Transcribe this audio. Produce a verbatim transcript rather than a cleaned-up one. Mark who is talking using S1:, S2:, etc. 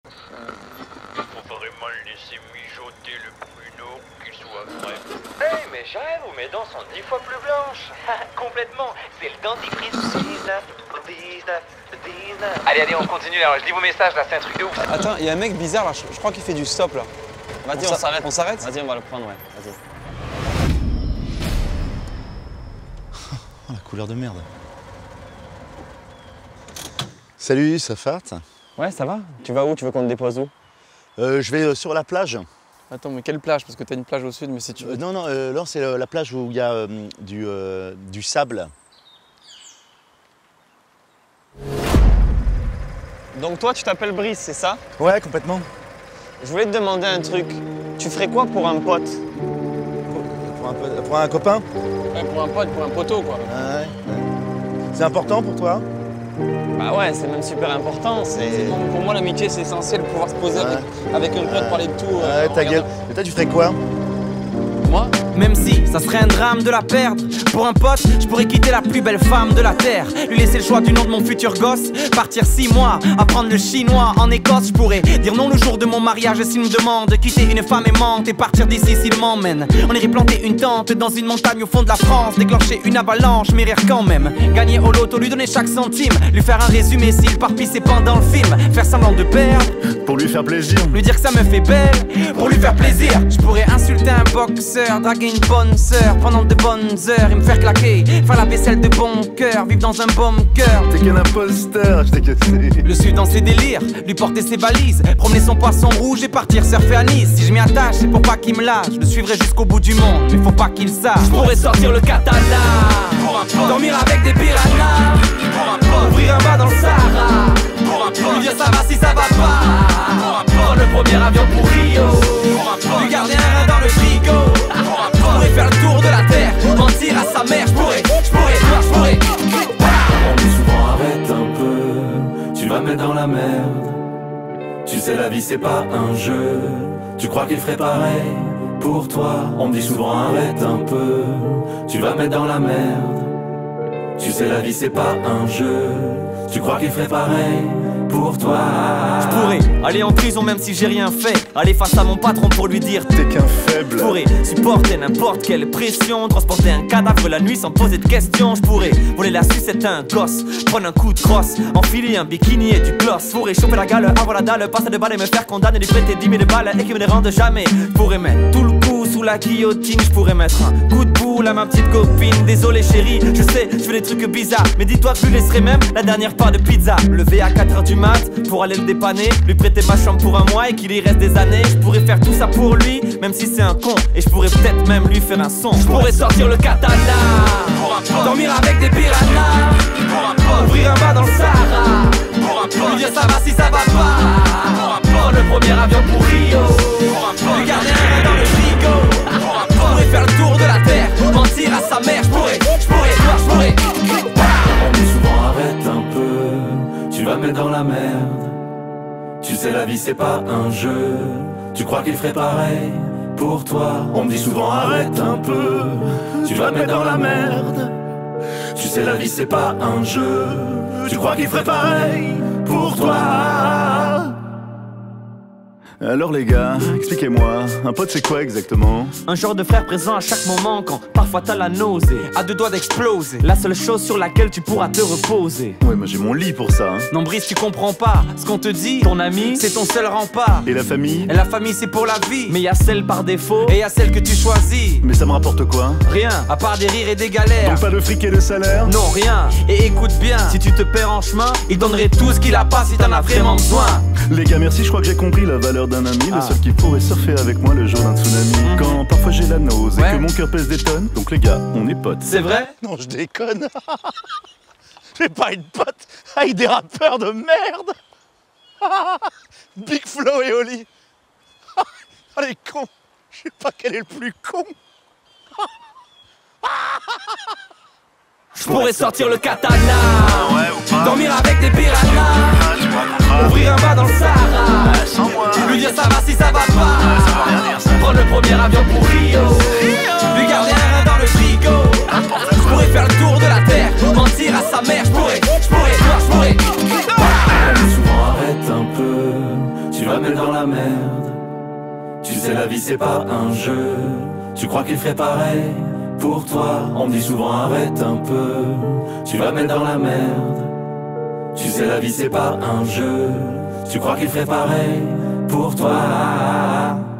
S1: Faut vraiment le laisser mijoter le pruneau qu'il soit frais.
S2: Hey, mais j'avoue, mes dents sont dix fois plus blanches. Complètement. C'est le dentifrice. Allez, allez, on continue. Alors, je lis vos messages, là, c'est un truc de ouf.
S3: Attends, il y a un mec bizarre, là, je, je crois qu'il fait du stop, là.
S4: Vas-y,
S3: on,
S4: on s'arrête.
S3: On s'arrête.
S4: Vas-y, on va le prendre, ouais. Vas-y.
S5: Oh, la couleur de merde. Salut, ça farte?
S4: Ouais, ça va? Tu vas où? Tu veux qu'on te dépose où?
S5: euh, Je vais euh, sur la plage.
S3: Attends, mais quelle plage? Parce que t'as une plage au sud, mais si tu veux...
S5: Euh, non, non, euh, là c'est euh, la plage où il y a euh, du, euh, du sable.
S4: Donc toi, tu t'appelles Brice, c'est ça?
S5: Ouais, complètement.
S4: Je voulais te demander un truc. Tu ferais quoi pour un pote?
S5: Pour un, po- pour un copain?
S3: Ouais, pour un pote, pour un poteau, quoi.
S5: Ah ouais, ouais. C'est important pour toi?
S4: Bah ouais, c'est même super important, c'est...
S3: Pour, pour moi, l'amitié, c'est essentiel, pouvoir se poser
S5: Ouais.
S3: avec, avec un pote,
S5: Ouais.
S3: parler de tout. euh,
S5: Ouais,
S3: en
S5: ta
S3: regardant.
S5: gueule. Et toi, tu ferais quoi?
S3: Moi?
S6: Même si ça serait un drame de la perdre. Pour un pote, je pourrais quitter la plus belle femme de la terre. Lui laisser le choix du nom de mon futur gosse. Partir six mois, apprendre le chinois en Écosse. Je pourrais dire non le jour de mon mariage s'il me demande. Quitter une femme aimante et partir d'ici s'il m'emmène. On irait planter une tente dans une montagne au fond de la France. Déclencher une avalanche, mais rire quand même. Gagner au loto, lui donner chaque centime. Lui faire un résumé s'il parpille ses pans dans le film. Faire semblant de perdre,
S5: Pour lui faire plaisir.
S6: lui dire que ça me fait belle, pour lui faire plaisir. Je pourrais insulter un boxeur, draguer une bonne sœur pendant de bonnes heures et me faire claquer, faire la vaisselle de bon cœur, vivre dans un bon cœur.
S5: T'es qu'un imposteur, je t'ai cassé.
S6: Le suivre dans ses délires, lui porter ses valises, promener son poisson rouge et partir surfer à Nice. Si je m'y attache, c'est pour pas qu'il me lâche. Je le suivrai jusqu'au bout du monde, mais faut pas qu'il sache. Je pourrais sortir le katana pour un pote, dormir avec des piranhas pour un pote, ouvrir un bar dans le Sahara pour un pote, lui dire ça va si ça va pas pour un pote, prendre le premier avion pour Rio pour un pote, lui garder un rein dans le frigo pour un pote, je pourrais faire le tour de la terre, mentir à sa mère. Je pourrais, je pourrais, je pourrais.
S7: On dit souvent arrête un peu, tu vas me mettre dans la merde. Tu sais la vie c'est pas un jeu, tu crois qu'il ferait pareil pour toi. On me dit souvent arrête un peu, tu vas me mettre dans la merde. Tu sais la vie c'est pas un jeu, tu crois qu'il ferait pareil pour toi.
S6: Je pourrais aller en prison même si j'ai rien fait, aller face à mon patron pour lui dire
S5: T'es qu'un faible.
S6: je pourrais supporter n'importe quelle pression, transporter un cadavre la nuit sans poser de questions. Je pourrais voler la sucette à un gosse, prendre un coup de crosse, enfiler un bikini et du gloss. Je pourrais choper la gale, avoir la dalle, passer des balles et me faire condamner, lui prêter dix mille balles et qu'il me les rende jamais. Je pourrais mettre tout le coup sous la guillotine, je pourrais mettre un coup de boule à ma petite copine. Désolé chérie, je sais, je fais des trucs bizarres, mais dis-toi que je lui laisserai même la dernière part de pizza. Me lever à quatre heures du mat pour aller le dépanner, lui prêter ma chambre pour un mois et qu'il y reste des années. Je pourrais faire tout ça pour lui, même si c'est un con, et je pourrais peut-être même lui faire un son. Je pourrais sortir le katana pour un pote, dormir avec des piranhas pour un pote, ouvrir un bar dans le Sahara pour un pote, lui dire ça va si ça va pas pour un pote, prendre le premier avion pour Rio pour un pote, lui garder un rein dans le frigo pour un pote, je pourrais faire le tour de la terre, mentir à sa mère. Je pourrais, je pourrais, je pourrais.
S7: On dit souvent arrête un peu, tu vas me mettre dans la merde. Tu sais la vie c'est pas un jeu, tu crois qu'il ferait pareil pour toi. On me dit souvent arrête un peu, tu vas me mettre dans la merde. Tu sais la vie c'est pas un jeu, tu crois qu'il ferait pareil pour toi.
S5: Alors les gars, expliquez-moi, un pote c'est quoi exactement?
S6: Un genre de frère présent à chaque moment quand parfois t'as la nausée, à deux doigts d'exploser, la seule chose sur laquelle tu pourras te reposer.
S5: Ouais, moi j'ai mon lit pour ça, hein.
S6: Non Brice, tu comprends pas ce qu'on te dit. Ton ami, c'est ton seul rempart.
S5: Et la famille?
S6: Et la famille c'est pour la vie, mais y a celle par défaut et y a celle que tu choisis.
S5: Mais ça me rapporte quoi?
S6: Rien, à part des rires et des galères.
S5: Donc pas de fric et de salaire?
S6: Non rien, et écoute bien, si tu te perds en chemin, il donnerait tout ce qu'il a pas si t'en as vraiment besoin.
S5: Les gars, merci, je crois que j'ai compris la valeur d'un ami.
S6: Ah.
S5: Le seul qui pourrait surfer avec moi le jour d'un tsunami.
S6: Mhm.
S5: Quand parfois j'ai la nausée
S6: Ouais.
S5: et que mon cœur pèse des tonnes. Donc les gars, on est potes.
S6: C'est vrai?
S5: Non, je déconne. J'ai pas une pote avec des rappeurs de merde. Big Flo et Oli. Oh les cons. Je sais pas quel est le plus con.
S6: Je pourrais sortir le katana, dormir avec des piranhas, ouvrir un bar dans le Sahara, lui dire ça va si ça va pas, prendre le premier avion pour Rio, lui garder un rein dans le frigo. Je pourrais faire le tour de la terre, mentir à sa mère. Je pourrais, je pourrais, je pourrais.
S7: On dit souvent arrête un peu, tu tu vas mettre dans la merde. Tu sais la vie c'est pas un jeu, tu crois qu'il ferait pareil pour toi. On me dit souvent arrête un peu, tu vas mettre dans la merde. Tu sais la vie c'est pas un jeu, tu crois qu'il ferait pareil pour toi.